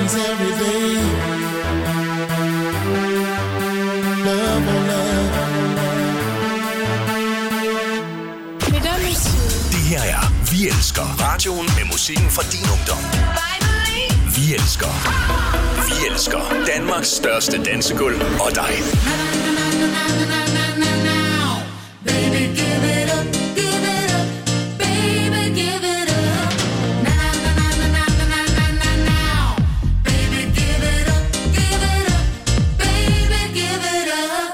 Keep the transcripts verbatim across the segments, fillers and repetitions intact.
happens every day. Love, oh love. Det her er Vi Elsker. Radioen med musikken fra din ungdom. Vi elsker. Vi elsker Danmarks største dansegulv og dig. Baby, give it up, give it up. Baby, give it up. Now, now, now, now, now, now, now. Baby, give it up, give it up. Baby, give it up.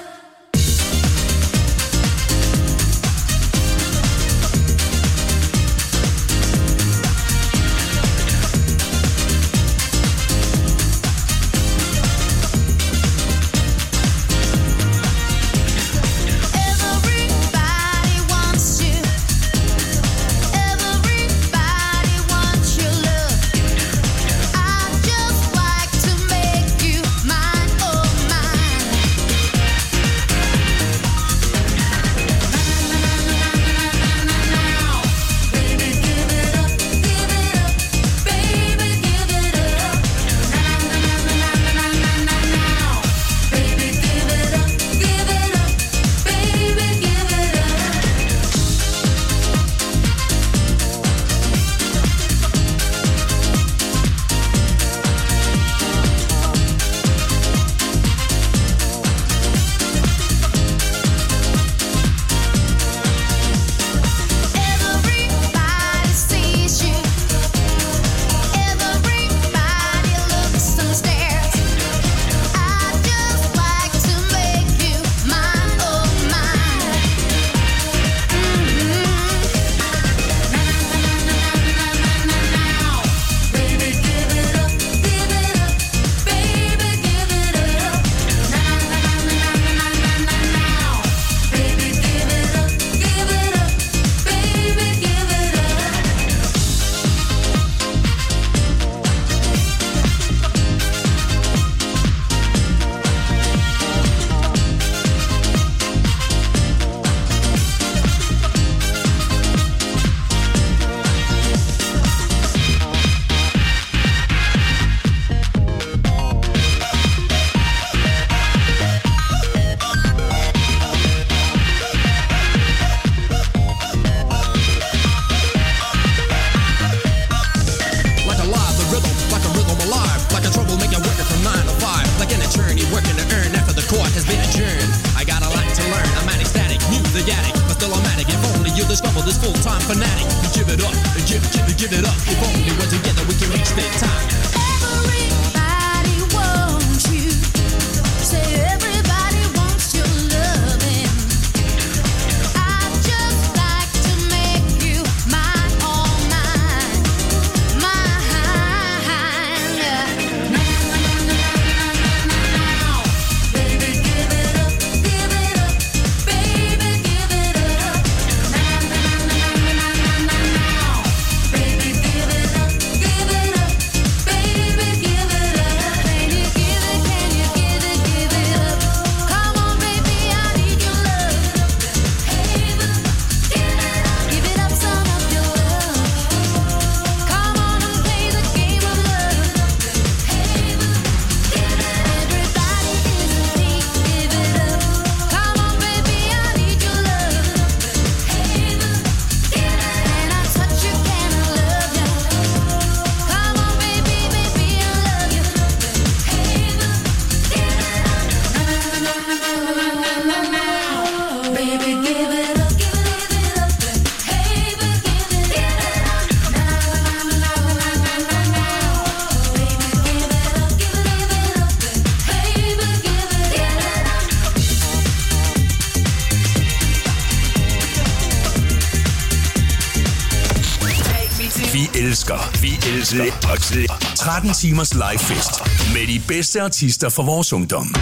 Vi elsker tretten timers live fest med de bedste artister fra vores ungdom.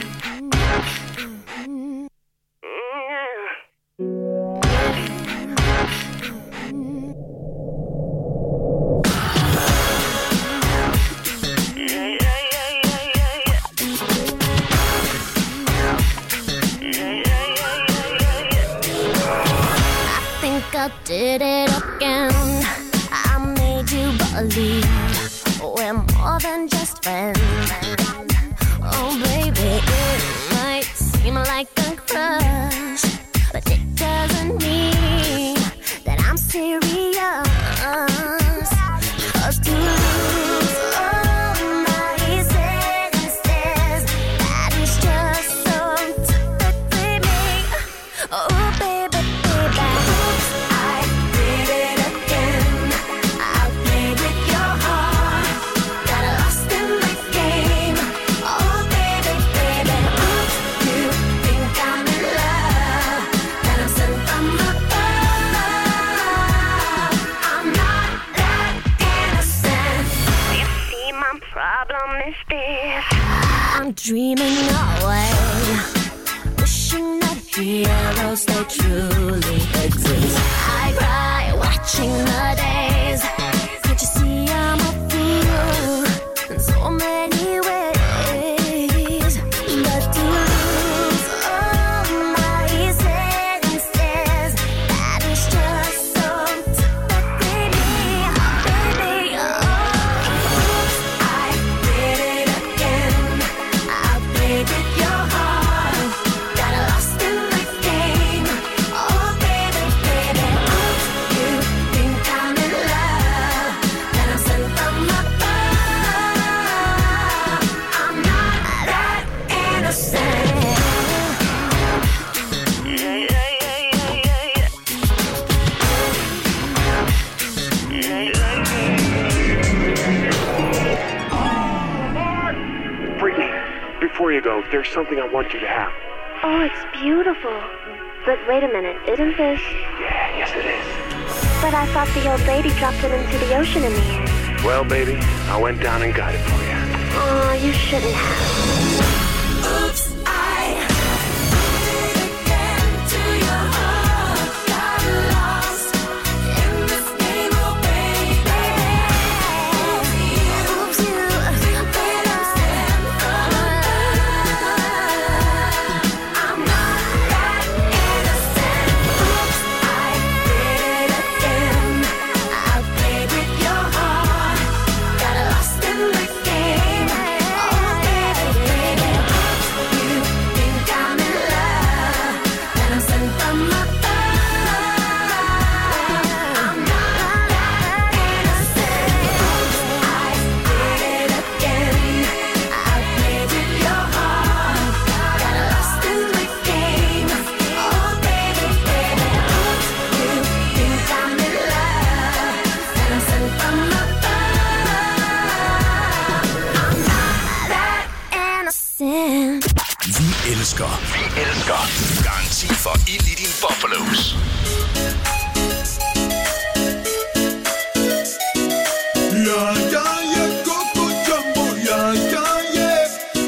I did it again. I made you believe we're more than just friends. dreaming away, wishing that heroes they truly exist. I cry watching the days. Can't you see I'm a fool in so many ways? But to lose all my senses, that is just so typically me, baby. Oh, I did it again. I played with your heart, got lost in the game. Oh, baby, baby, you think I'm in love, that I'm sent from above. I'm not that innocent. Brittany, before you go, there's something I want you to have. Oh, it's beautiful. But wait a minute, isn't this? Yeah, yes it is. But I thought the old lady dropped it into the ocean in the end. Well, baby, I went down and got it for you. Oh, you shouldn't have. Oops, I did it again to your heart. Got lost in this game, oh baby. Oops, you, when I stand from above. I'm not that innocent. Oops, I did it again. I played with your heart, got lost in the game. Oh baby, baby, you think I'm in love, that I'm sent from above. I'm not that innocent. I did it again. I played with your heart, got lost in the game. Oh baby, baby, you think I'm in love, that I'm sent from above. I'm not that innocent. Vi elsker. Vi elsker. Garanti for ild i din buffalos. Yeah, yeah, yeah, Coco Jumbo, yeah, yeah, yeah.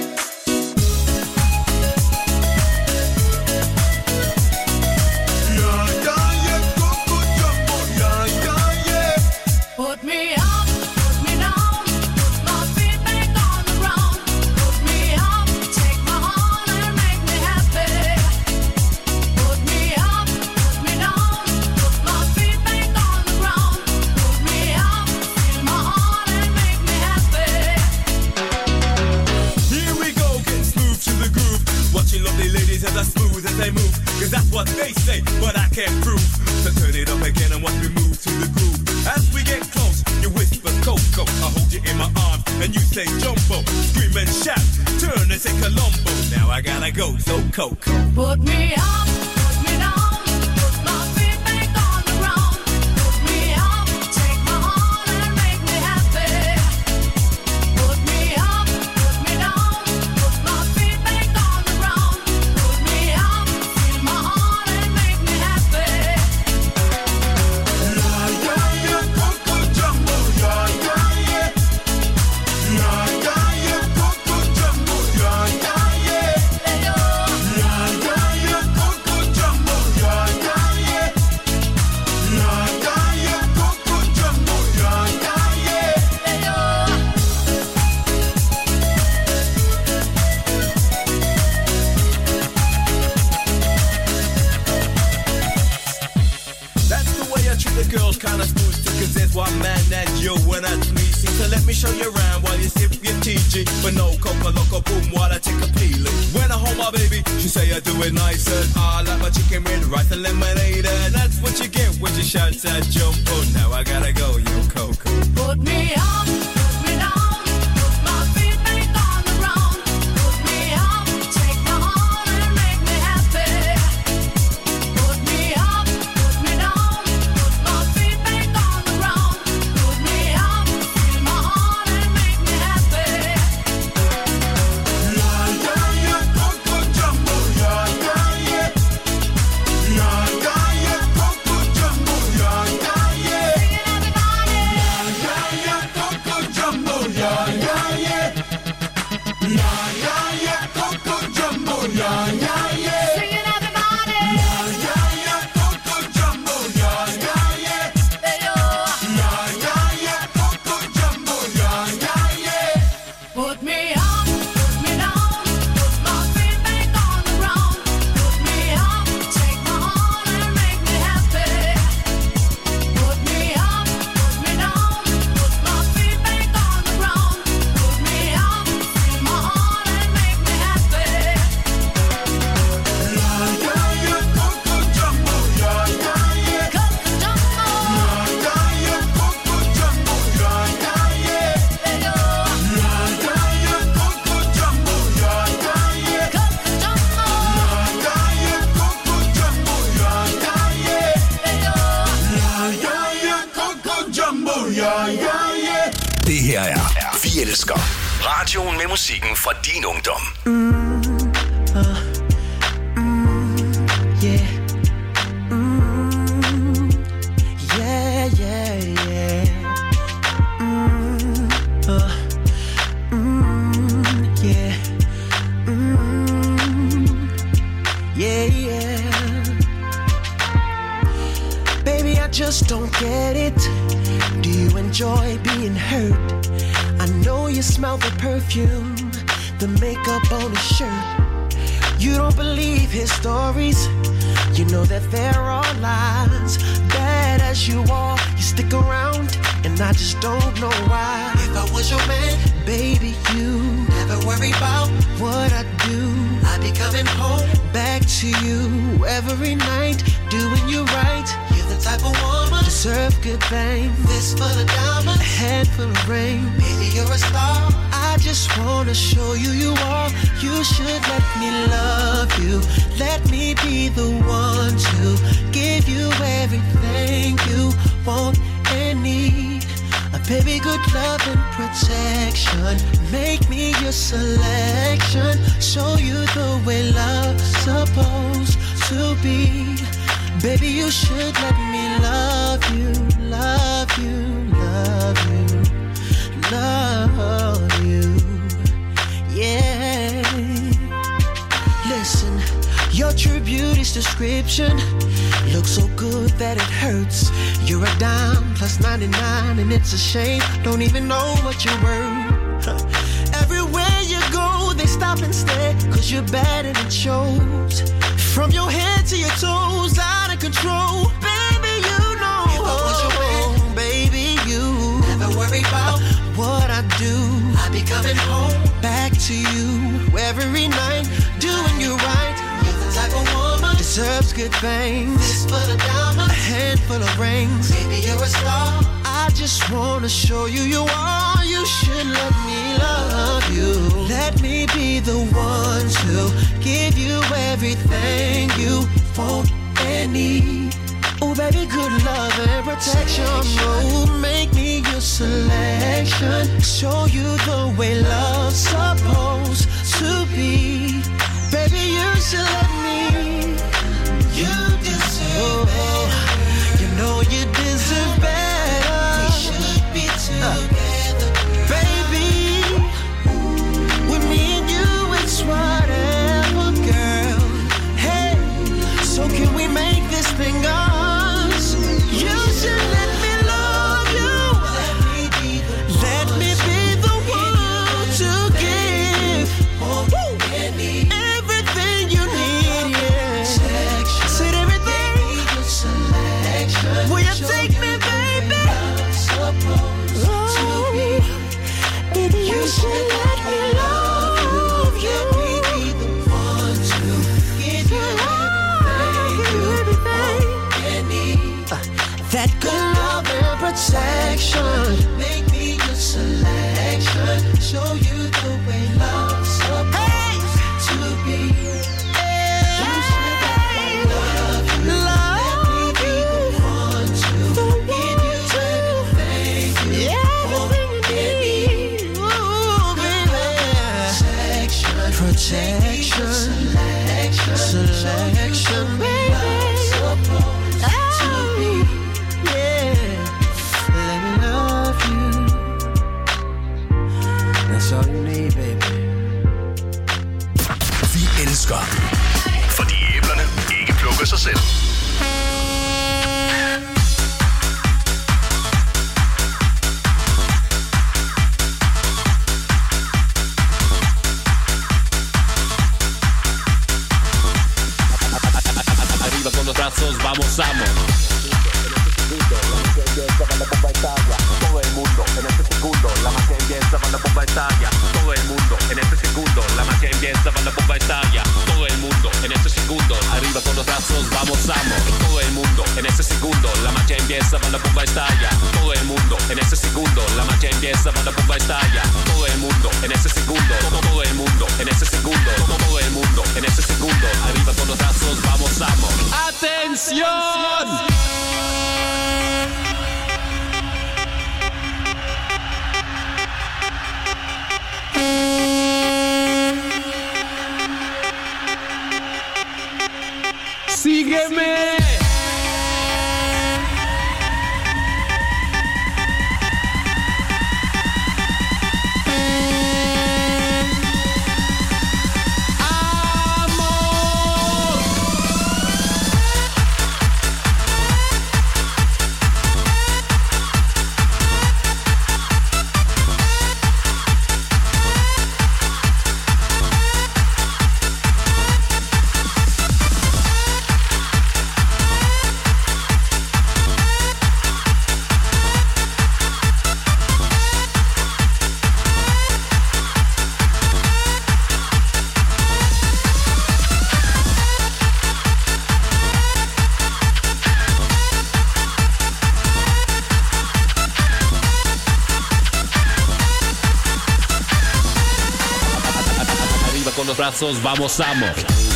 Yeah, yeah, yeah, Coco Jumbo, yeah, yeah, yeah. Put me up, put me down, put my feet back on the ground. Put me up, take my heart and make me happy. Put me up, put me down, put my feet back on the ground. Put me up, feel my heart and make me happy. Here we go, getting smooth to the groove. Watching lovely ladies as I smooth as they move. Cause that's what they say, but I can't prove. So turn it up again and watch me move to the groove. As we get close, you whisper Coco. I hold you in my arms and you say Jumbo. Scream and shout, turn and say Colombo. Now I gotta go, so Coco. Put me up, put me down, put my feet back on the ground. Put me up, take my heart and make me happy. Put me up, put me down, put my feet back on the ground. Put me up, feel my heart and make me happy. Yeah, yeah, yeah, Coco Jumbo, yeah, yeah, yeah. Yeah, yeah, yeah, Coco Jumbo, yeah, yeah, yeah. Yeah, yeah, yeah, Coco Jumbo, yeah, yeah, yeah. Yeah, yeah, yeah, Coco Jumbo, yeah, yeah, yeah. That's the way I treat the girls, kinda smooth too, cause there's one man that you and that's me. See, so let me show you around while you sip your T G. But no coca loco boom while I take a peeling. When I hold my baby, she say I do it nice and I like my chicken with rice and lemonade. And that's what you get when she shouts at Jumbo. Now I gotta go, yo Coco. Put me up, put me down, put my feet back on the ground. Put me up, take my heart and make me happy. Put me up, put me down, put my feet back on the ground. Put me up, feel my heart and make me happy. Yeah, yeah, yeah, Coco Jumbo, yeah, yeah, yeah. Yeah, yeah, yeah, Coco Jumbo, yeah, yeah, yeah. Singing out yeah, yeah, yeah. Det her er Vi Elsker. Radioen med musikken fra din ungdom. Yeah. Mm, yeah, yeah, yeah. Mm, uh, mm, yeah. Mm, yeah, yeah. Baby, I just don't get it. Do you enjoy being hurt? I know you smell the perfume, the makeup on his shirt. You don't believe his stories. You know that there are lies. Bad as you are, you stick around, and I just don't know why. If I was your man, baby, you never worry about what I do. I'd be coming home back to you every night, doing you right. You're the type of woman deserve good fame. Fist full of diamonds, a head full of rain. Baby, you're a star. I just wanna show you you are. You should let me love you. Let me be the one to give you everything you want and need. A baby, good love and protection. Make me your selection. Show you the way love's supposed to be. Baby, you should let me love you, love you, love you, love you. Yeah. Listen, your true beauty's description looks so good that it hurts. You're a dime plus ninety-nine, and it's a shame. Don't even know what you're worth. Everywhere you go, they stop and stare, cause you're bad and it shows. From your head to your toes, out of control. Baby, you know. If I was your man, baby, you never worry about what I do. I'd be coming home back to you every night, doing you right. You're the type of woman deserves good things. Fist full of diamonds, a handful of rings. Baby, you're a star. I just wanna show you you are. You should let me love you. Let me be the one to give you everything you want and need. Oh, baby, good love and protection. Oh, make me your selection. Show you the way love's supposed to be. Baby, you should let me. You deserve better. You know you deserve better. We should be together, baby. With me and you, it's whatever, girl. Hey, so can we make this thing us? You should let me love you. Let me be the one to give everything you need, yeah. Said everything. Will you take me, baby? Oh, baby, you should let me love you. That good love and protection. Make me your selection. Show you the way love's supposed to be. You should let me love you. Let me be the one to give you everything you want and need. Ooh, baby. Protection, protection, selection, selection, baby. That's all you need, baby. Vi elsker. Fordi æblerne ikke plukker sig selv. Arriba con los brazos, vamos, vamos. Todo el mundo en este segundo, la magia empieza, va la bomba estalla. Todo el mundo en este segundo, la magia empieza, va la bomba estalla. Todo el mundo en este segundo, arriba con los brazos, vamos, vamos. Todo el mundo en este segundo, la magia empieza, va la bomba estalla. Todo el mundo en este segundo, la magia empieza, va la bomba estalla. Todo el mundo en este segundo, todo el mundo en este segundo, todo el mundo en este segundo, arriba con los brazos, vamos, vamos. ¡Atención! con los brazos, vamos, vamos.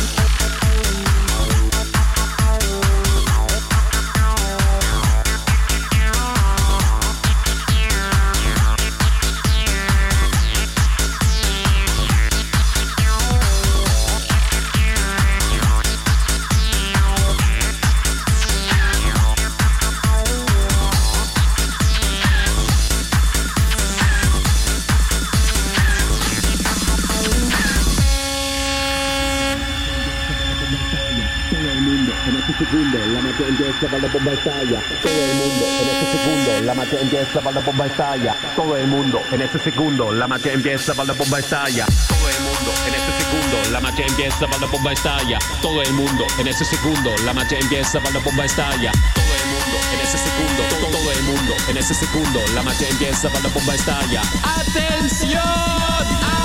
Segundo, la magia empieza para la bomba estalla. Todo el mundo en ese segundo, la magia empieza para la bomba estalla. Todo el mundo en ese segundo, la magia empieza para la bomba estalla. Todo el mundo en ese segundo, la magia empieza para la bomba estalla. Todo el mundo en ese segundo, la magia empieza para la bomba estalla. Todo el mundo en ese segundo, todo, todo el mundo en ese segundo, la magia empieza para la bomba estalla. ¡Atención!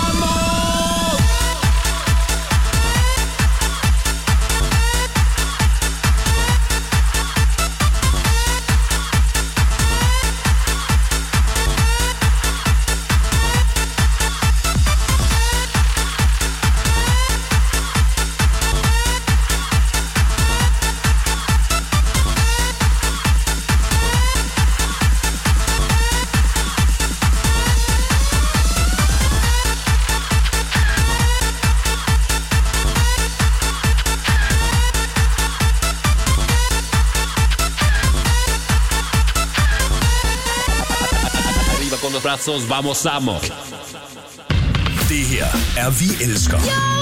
Brazos, vamos, vamos. Det her er Vi Elsker.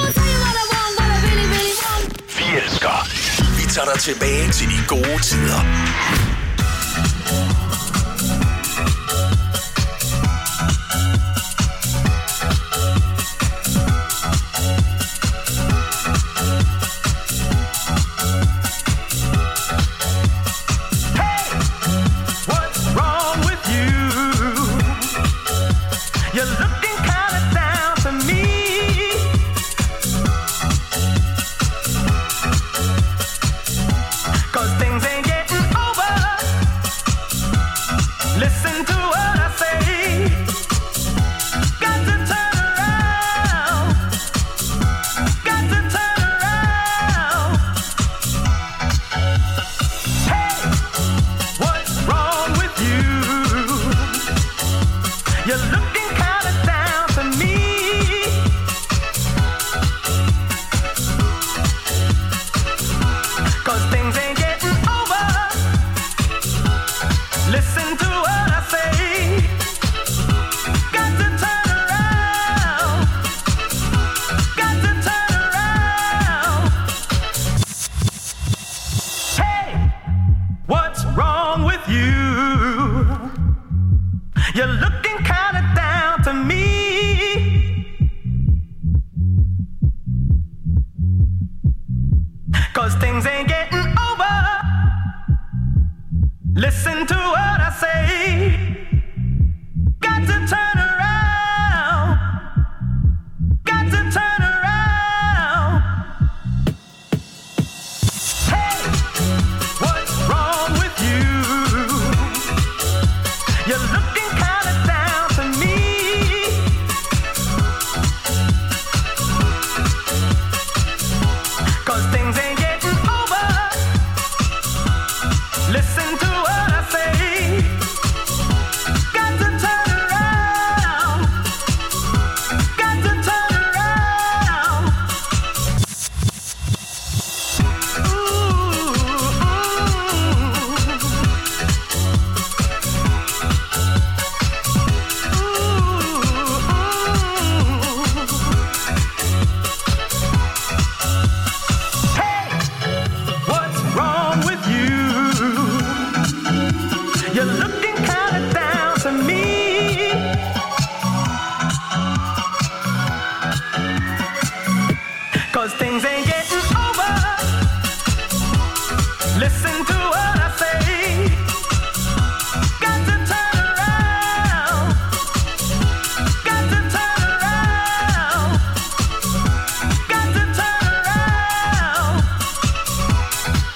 Vi Elsker. Vi tager dig tilbage til de gode tider.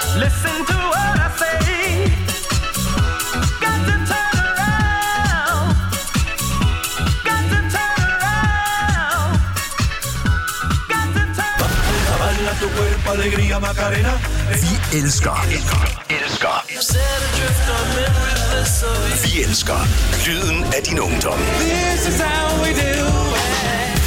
Listen to what I say. Got to turn around. Maria Macarena. Vi elsker, elsker, elsker. Vi elsker lyden af din ungdom. This is how we do it.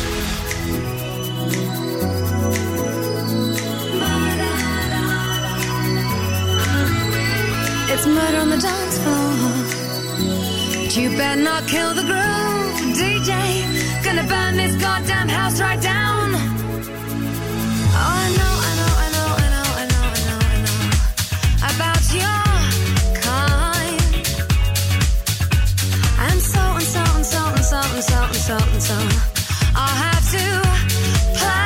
It's murder on the dance floor. But you better not kill the groove, D J. Gonna burn this goddamn house right down. Oh, I know, I know, I know, I know, I know, I know, I know about your kind. And so and so and so and so and so and so and so. I'll have to play.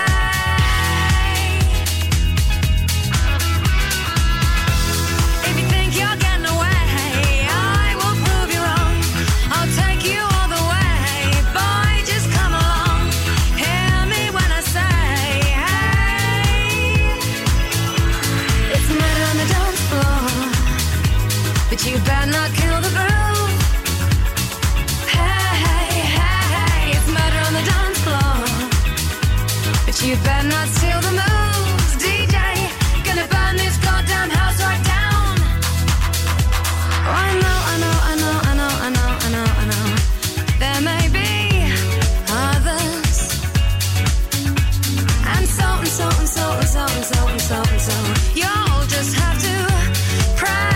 You better not kill the groove. Hey, hey, hey, it's murder on the dance floor. But you better not steal the moves, D J. Gonna burn this goddamn house right down. Oh, I know, I know, I know, I know, I know, I know, I know. There may be others. And so and so and so and so and so and so and so. You'll just have to pray.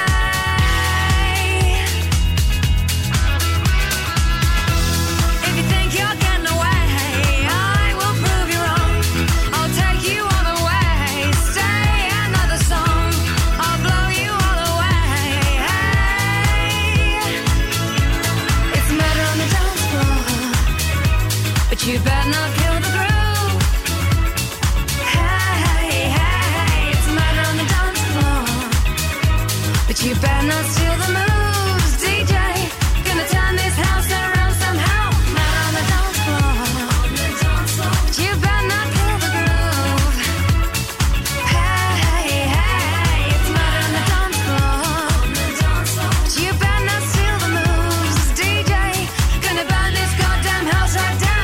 You better not kill the groove. Hey, hey, hey, it's murder on the dance floor. But you better not steal the moves, D J. Gonna turn this house around somehow. Murder on the dance floor. But you better not kill the groove. Hey, hey, hey, it's murder on the dance floor. But you better not steal the moves, D J. Gonna burn this goddamn house right down.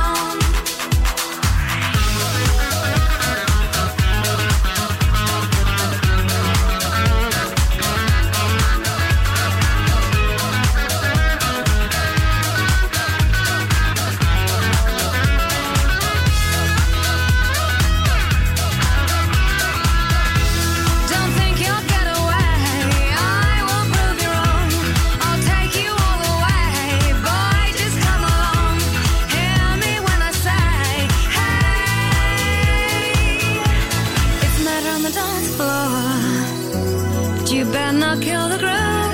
You better not kill the groove.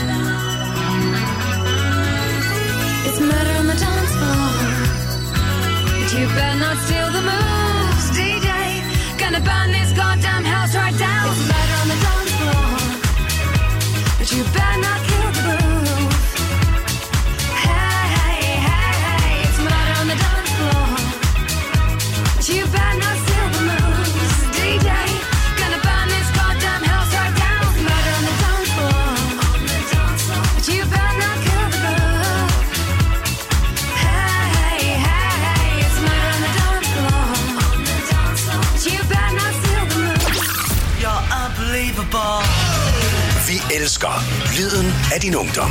It's murder on the dance floor. But you better not steal the moves, D J. Gonna burn this goddamn house right down. It's murder on the dance floor. But you better not kill the groove. Hey, hey, hey, hey, it's murder on the dance floor. But you better not steal the moves, D J. Gonna burn this goddamn house right down. You better not kill the groove. Hey, hey, hey, it's murder on the dance floor. You better not steal the moves. You're unbelievable. Vi elsker lyden af din ungdom.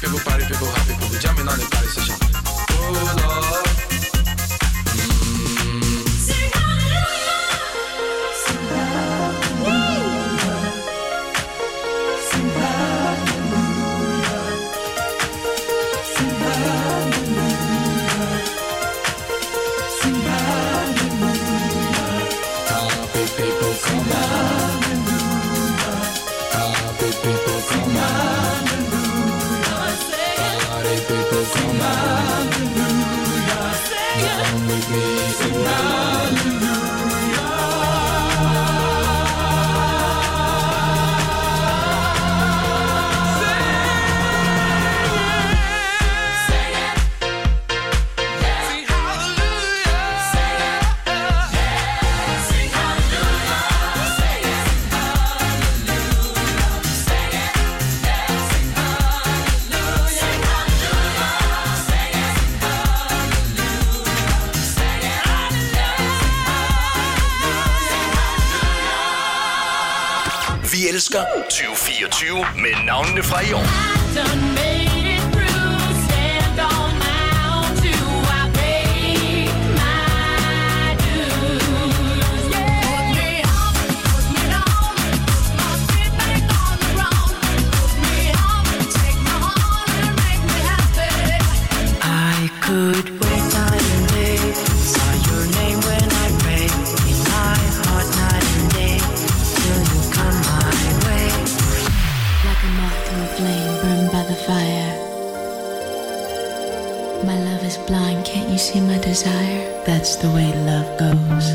people party, people happy, people jamming on the party session. Oh Lord. Vi elsker tyve fireogtyve med navnene fra i år. I could wait night and day, saw your name when I pray, in my heart night and day, till you come my way. Like a moth to a flame burned by the fire. My love is blind, can't you see my desire? That's the way love goes.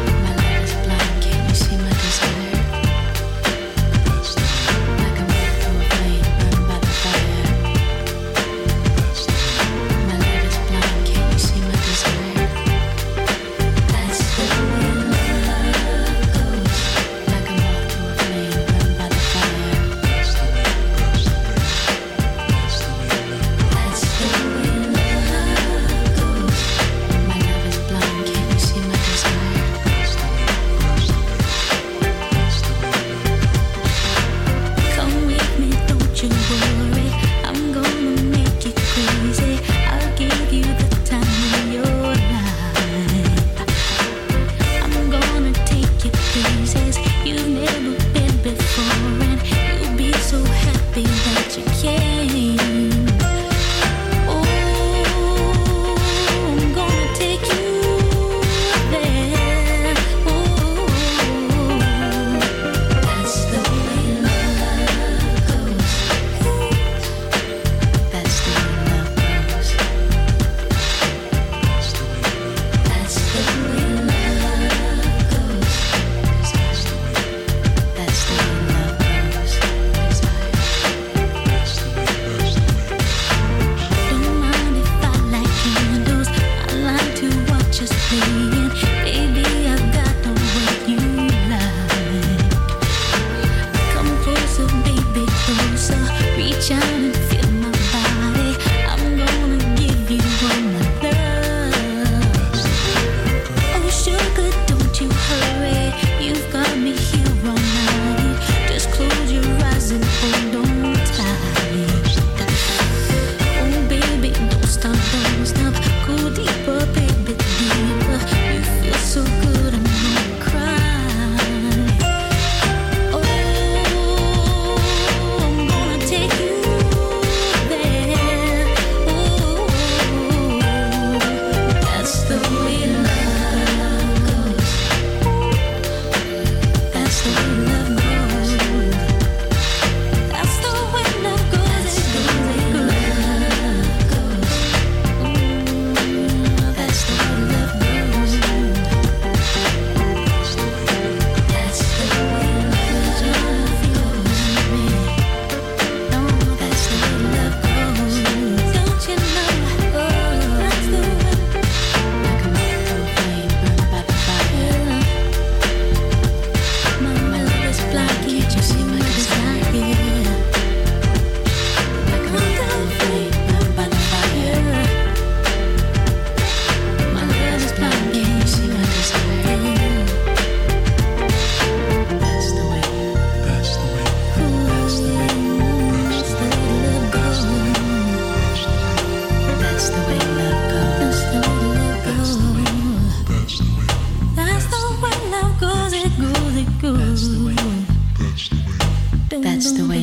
Like a moth to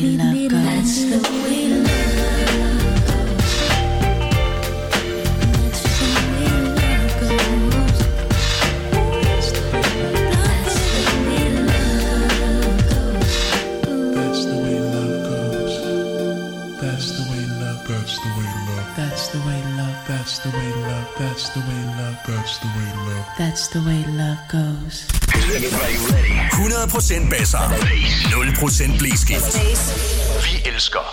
love goes. That's the way love That's the way love, that's the way love, that's the way love, that's the way love. That's the way love goes. hundrede procent basser. nul procent blæskift. Vi elsker.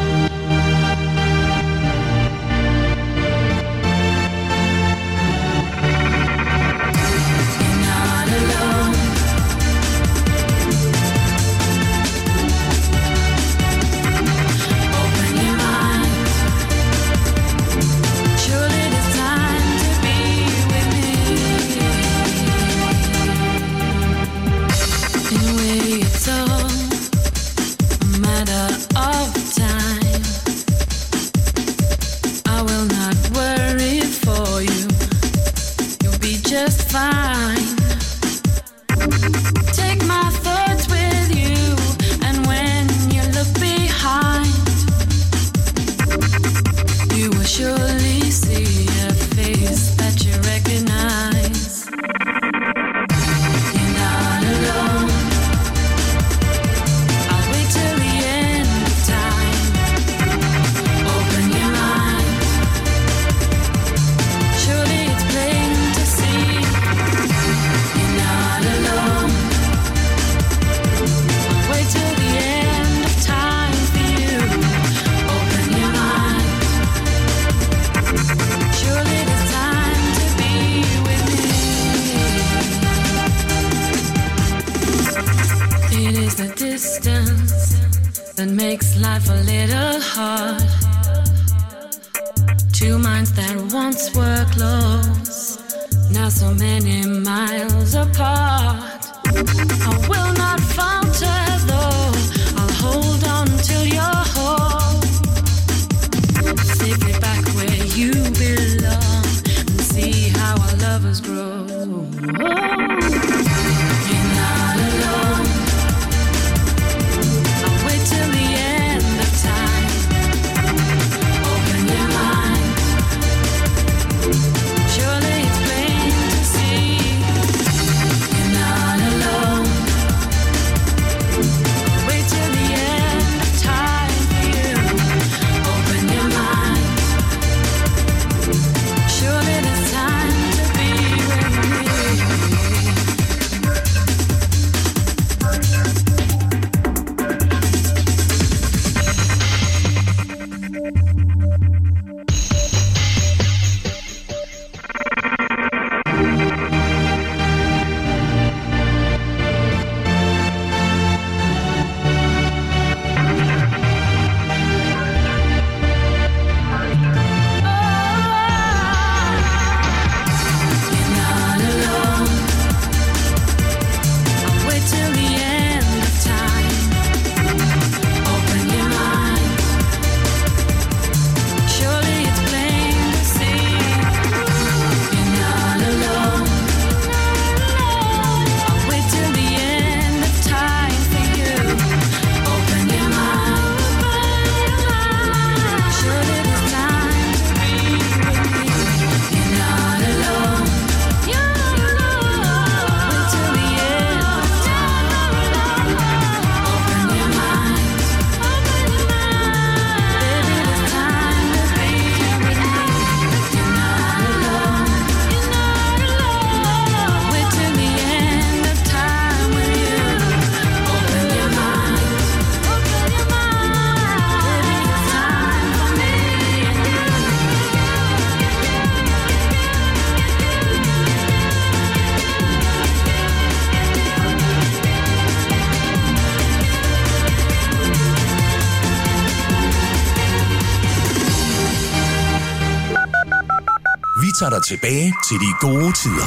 tager dig tilbage til de gode tider.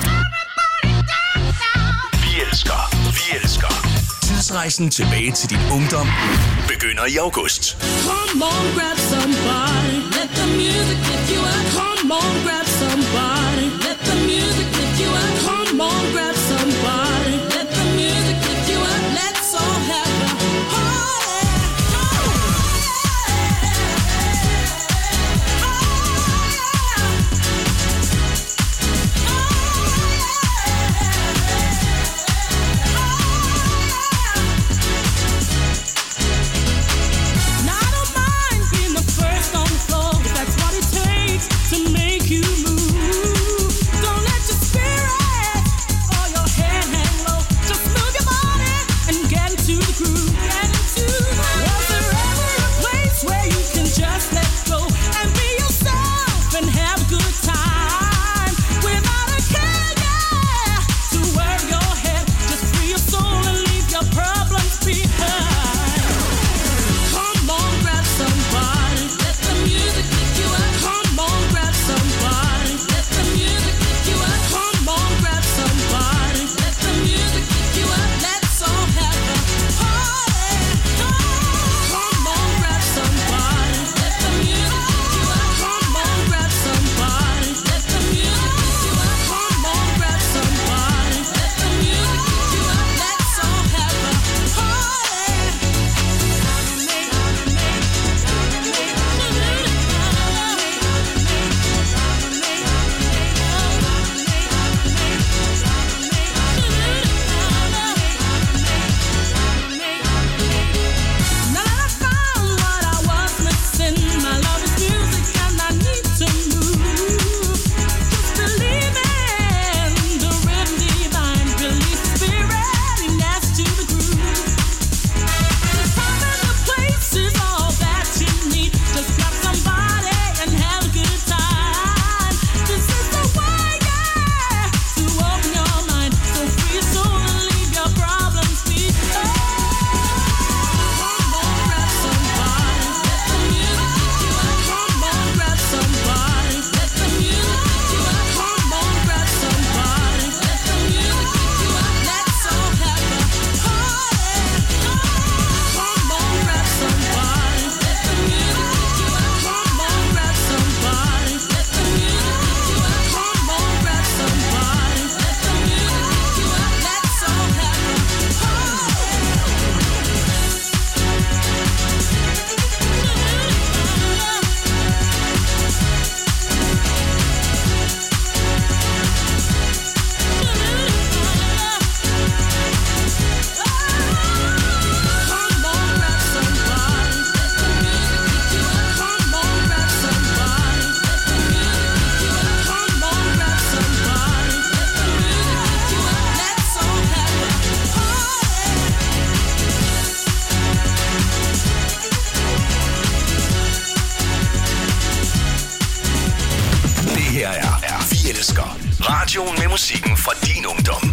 Vi elsker, vi elsker. Tidsrejsen tilbage til din ungdom begynder i august. Come on, grab somebody. Let the music lift you up. Come on, grab somebody. Let the music lift you up. Come on, grab somebody. Let the music lift you up. Let's all have a party. Radioen med musikken fra din ungdom.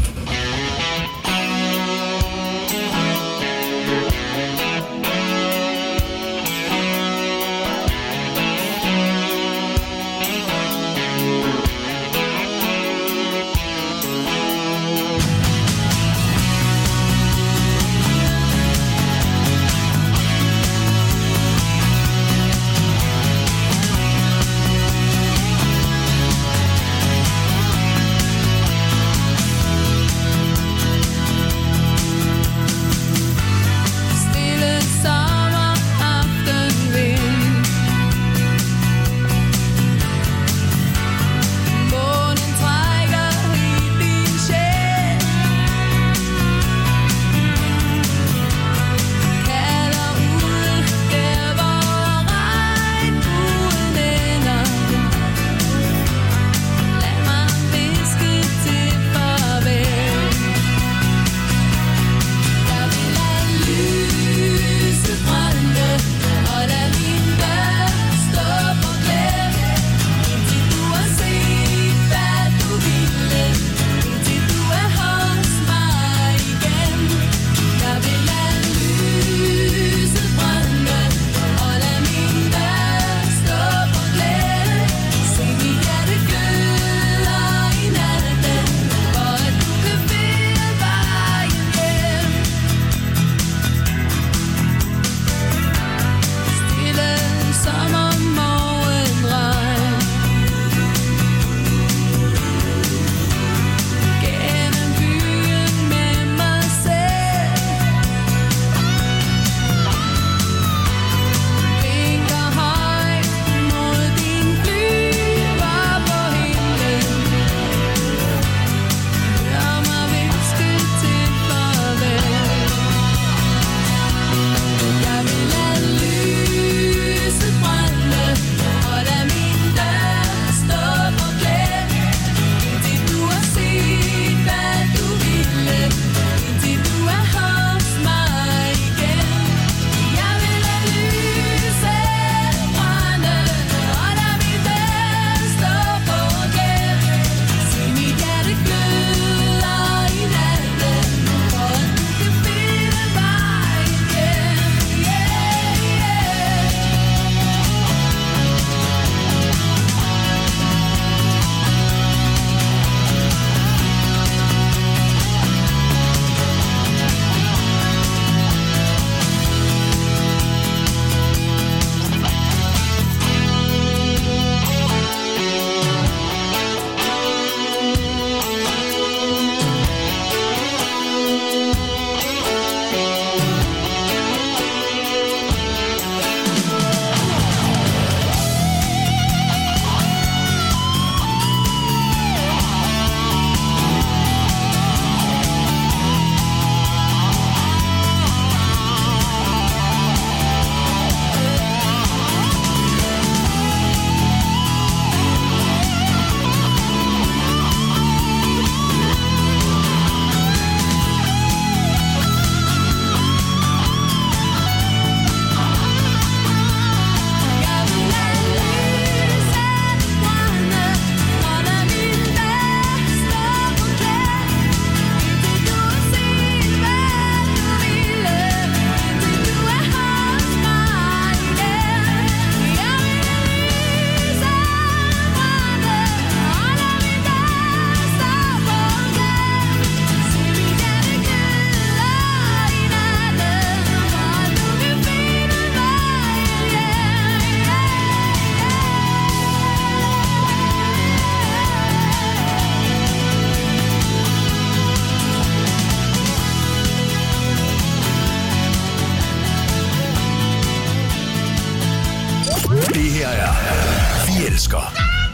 elsker.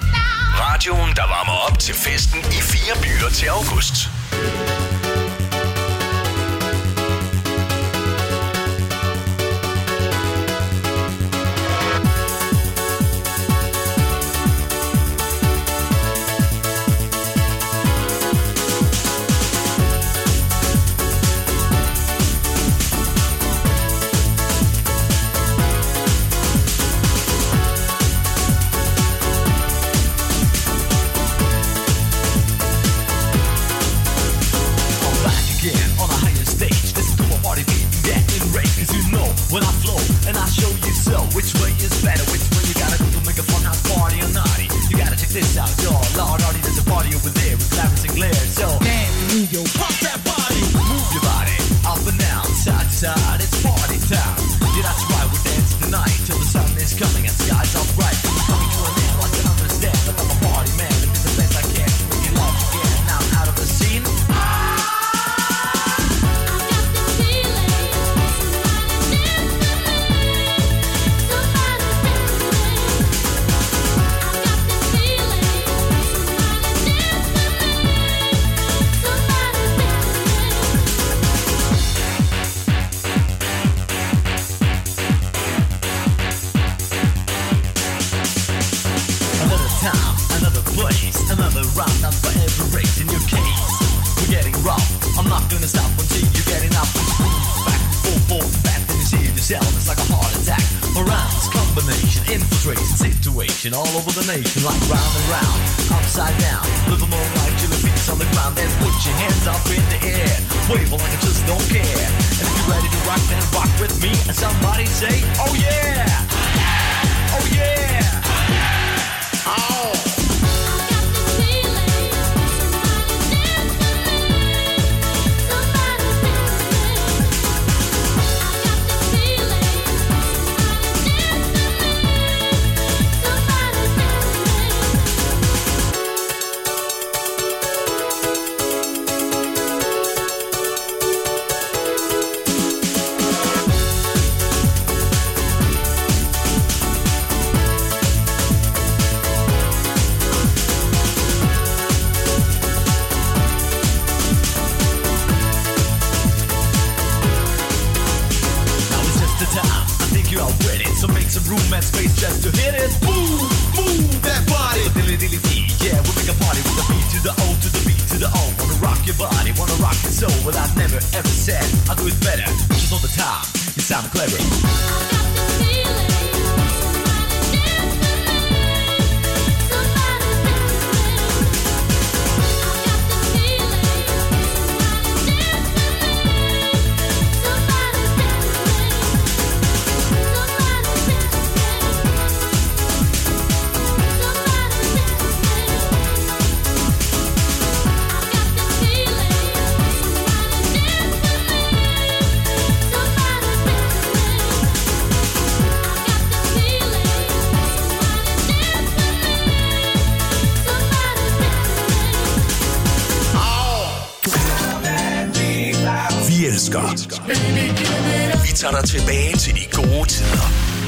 Radioen, der varmer op til festen i fire byer til august. face. Another round up for every race in your case. We're getting rough. I'm not gonna stop until you get enough. Back, forth, forth, back, then you see yourself. It's like a heart attack. Around combination, infiltration, situation all over the nation, like round and round, upside down. Live a more life till your feet's on the ground. Then put your hands up in the air, wave like I just don't care. And if you're ready to rock, then rock with me. And somebody say, oh yeah, oh yeah, oh. Space just to hit it. Move, move that body. Dilly dilly dee, yeah, we make a party with the B to the O to the B to the O. Wanna rock your body, wanna rock your soul. But I never ever said I'll do it better. Just all the time, you sound clever. Vi tager dig tilbage til de gode tider.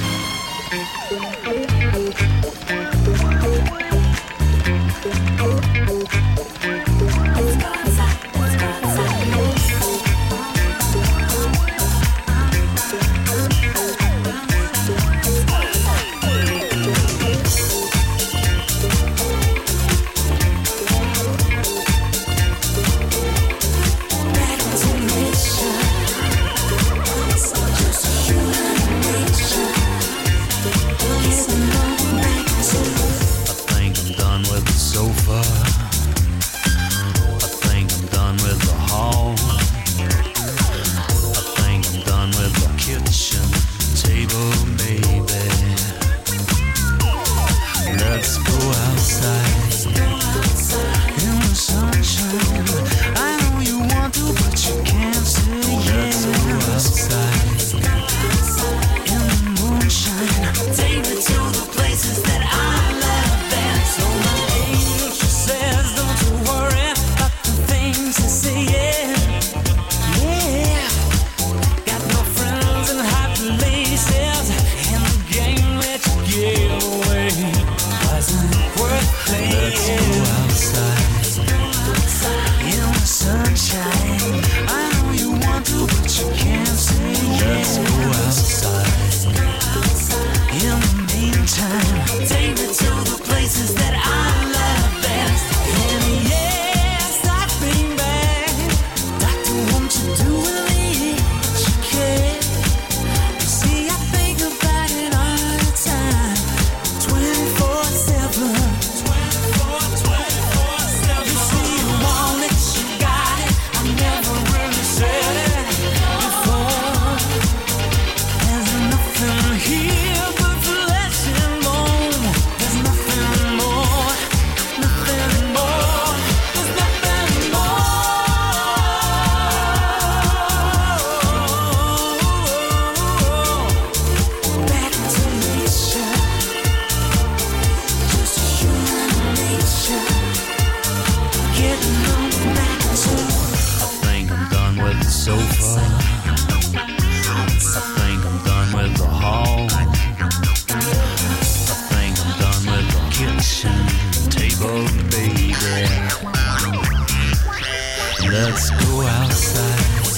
Let's go outside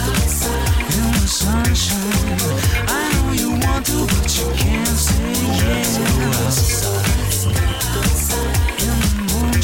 in the sunshine. I know you want to, but you can't say yes. Let's go outside in the moonshine.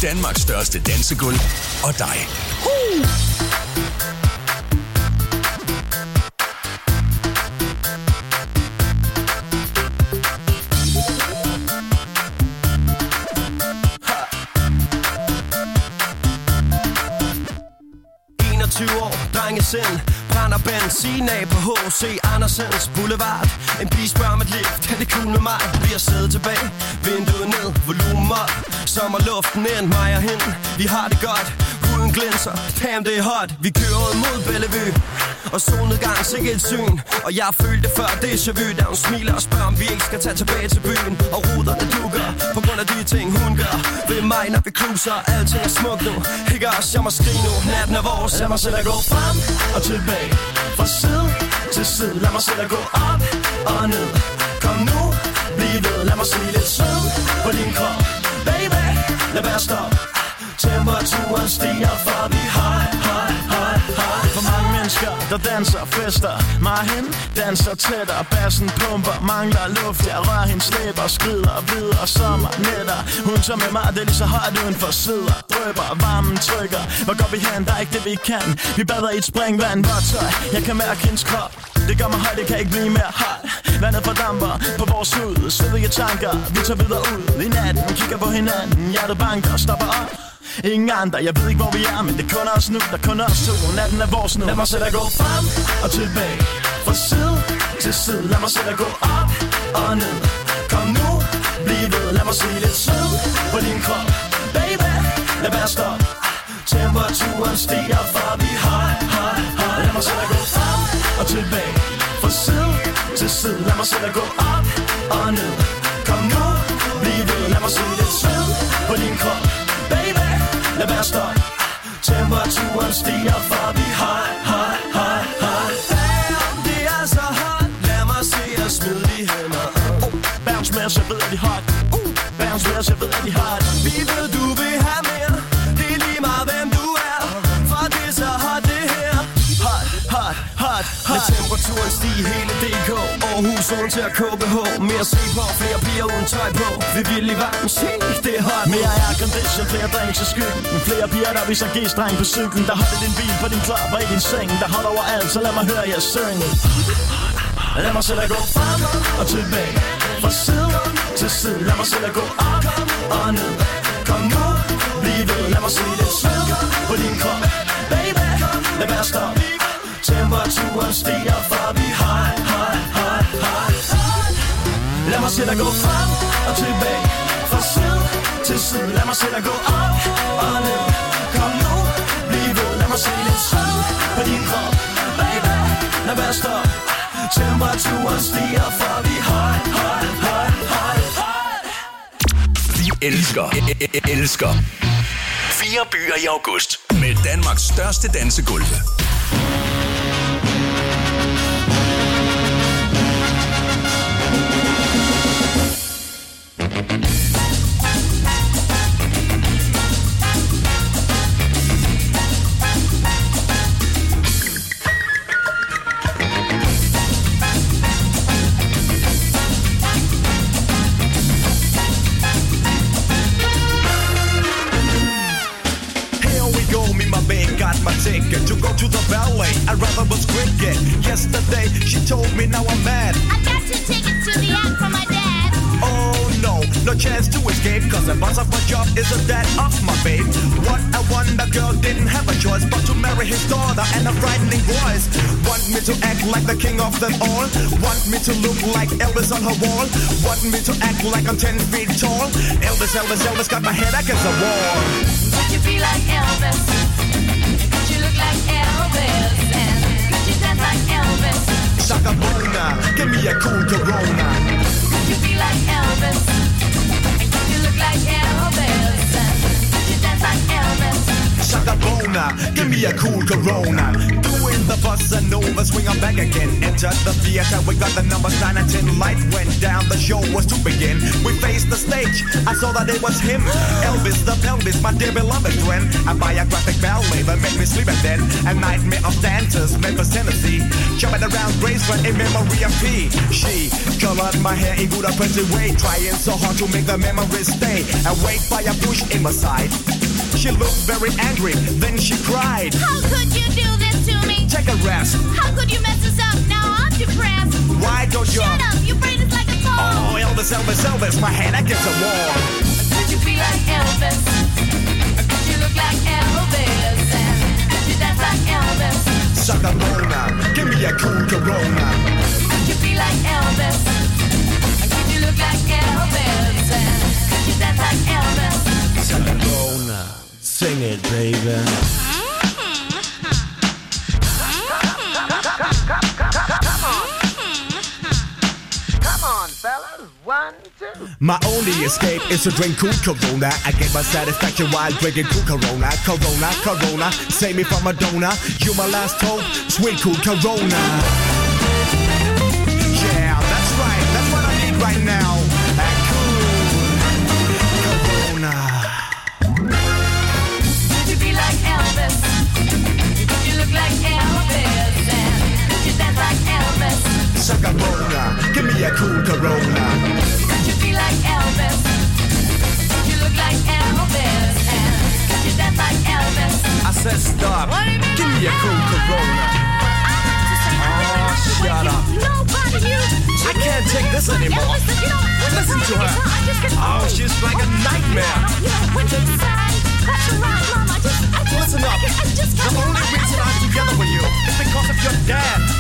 Danmarks største dansegulv og dig. Uh! enogtyve år, drengesind, brænder benzin af på H C Andersens Boulevard. En pige spørger om et lift, er det cool med mig? Vi har siddet tilbage, vinduet ned, volumen op, sommerluften ind, mig og hende, vi har det godt. Huden glinser, damn det er hot. Vi kører mod Bellevue, og solnedgang, sikke et syn. Og jeg følte det før déjà vu, da hun smiler og spørger, om vi ikke skal tage tilbage til byen. Og ruderne dukker, på grund af de ting hun gør ved mig, når vi cruiser. Alting er smukt nu, ikke også, jeg må skrige nu. Natten er vores, lad mig selv at gå frem og tilbage, fra side til side. Lad mig selv at gå op og ned. Kom nu, bliv ved, lad mig se lidt sød på din krop. Baby, lad være stop. Temperaturen stiger, for vi høj, høj, høj, høj. For mange mennesker, der danser, fester. Mig og hende danser tættere. Bassen pumper, mangler luft. Jeg rører hende, slæber, skrider videre. Sommer, nætter. Hun tager med mig, det er lige så højt udenfor. Sidder, drøber, varmen trykker. Hvor går vi hen? Der er ikke det vi kan. Vi bader i et springvand, vådt tøj. Jeg kan mærke hendes krop. Det gør mig højt, det kan ikke blive mere højt. Vandet fordamper på vores hud. Svedige tanker, vi tager videre ud. I natten, kigger på hinanden. Hjertet banker, stopper op. Ingen andre, jeg ved ikke hvor vi er, men det er kun os nu, der kun os to. Natten er vores nu. Lad mig selv at gå frem og tilbage, fra side til side. Lad mig selv at gå op og ned. Kom nu, bliv ved, lad mig se lidt sød på din krop. Baby, lad være stop. Temperaturen stiger, for vi høj, høj, høj. Lad mig selv at gå frem og tilbage, fra side til side. Lad mig selv at gå op og ned. Kom nu, bliv ved, lad mig se lidt sød på din krop. Baby, lad være stop. Temperaturen stiger, for vi høj, høj, høj, høj. Damn, det er så hot. Lad mig se jer smide de hænder. Oh, bounce med os, jeg ved, at de hot. Uh, bounce med os, jeg ved, at de hot. Vi ved, du vil have mere. Det er lige meget, hvem du er. For det er så hot, det her. Hot, hot, hot, hot. Lad temperaturen stige hele D K. Aarhus, uden til at K B H. Mere se på, flere piger uden tøj på. Vi vil i varmen, se, det er hot. Mere aircondition, flere drinks i skyggen. Flere piger, der viser G-streng på cyklen. Der holder din bil på din klap og i din seng. Der holder overalt, så lad mig høre jer synge. Lad mig selv at gå frem og tilbage, fra side til side. Lad mig selv at gå op og ned. Kom nu, bliv ved, lad mig se lidt sød på din krop. Baby, lad være stop. Temperaturen stiger, for vi høj, høj, høj, høj. Lad mig selv at gå frem og tilbage, fra side til side. Lad mig selv at gå op og ned. Kom nu, bliv ved, lad mig se lidt sød på din krop. Baby, lad være stop. Temperaturen stiger, for vi høj, høj, høj, høj, høj. Vi elsker, elsker fire byer i august med Danmarks største dansegulv. Ticket to go to the ballet. I'd rather was cricket. Yesterday she told me, now I'm mad. I got two tickets to the act from my dad. Oh no, no chance to escape, cause the boss of my job isn't that of my babe. What a wonder, girl didn't have a choice but to marry his daughter and a frightening voice. Want me to act like the king of them all. Want me to look like Elvis on her wall. Want me to act like I'm ten feet tall. Elvis, Elvis, Elvis got my head against the wall. Could you be like Elvis? Could you look like Elvis? And could you dance like Elvis? Shaka Bona, give me a cool Corona. Could you be like Elvis? Could you look like Elvis? And could you dance like Elvis? Shaka Bona, give me a cool Corona. Doing the bossa nova, swing on back again. Entered the theater, we got the numbers nine and ten. Light went down, the show was to begin. We faced the stage, I saw that it was him. Elvis the pelvis, my dear beloved friend. A biographic ballet that made me sleep and then a nightmare of dancers, Memphis, Tennessee. Jumping around Graceland in memory of P. She colored my hair in good a pretty way, trying so hard to make the memories stay. Awake by a bush in my side. She looked very angry, then she cried. How could you do this to me? Take a rest. How could you mess us up? Now I'm depressed. Why don't you? Shut up, your brain is like a phone. Oh, Elvis, Elvis, Elvis, my hand against the wall. Could you be like Elvis? Could you look like Elvis? And could you dance like Elvis? Sagamona, give me a cool Corona. Could you be like Elvis? Could you look like Elvis? And could you dance like Elvis? Sagamona, sing it, baby. One, two. My only escape is to drink cool Corona. I get my satisfaction while drinking cool Corona. Corona, Corona, save me from Madonna. You my last hope, sweet cool Corona. Yeah, that's right, that's what I need right now. That cool Corona. Could you be like Elvis? Could you look like Elvis? And could you dance like Elvis? Sagamona, give me a cool Corona. Could you be like Elvis? Could you look like Elvis? And could you dance like Elvis? I said stop, give me a cool Corona. Oh, shut up. Nobody you. I can't take this anymore. Listen to her. Oh, she's like a nightmare. Listen up. The only reason I'm together with you is because of your dad.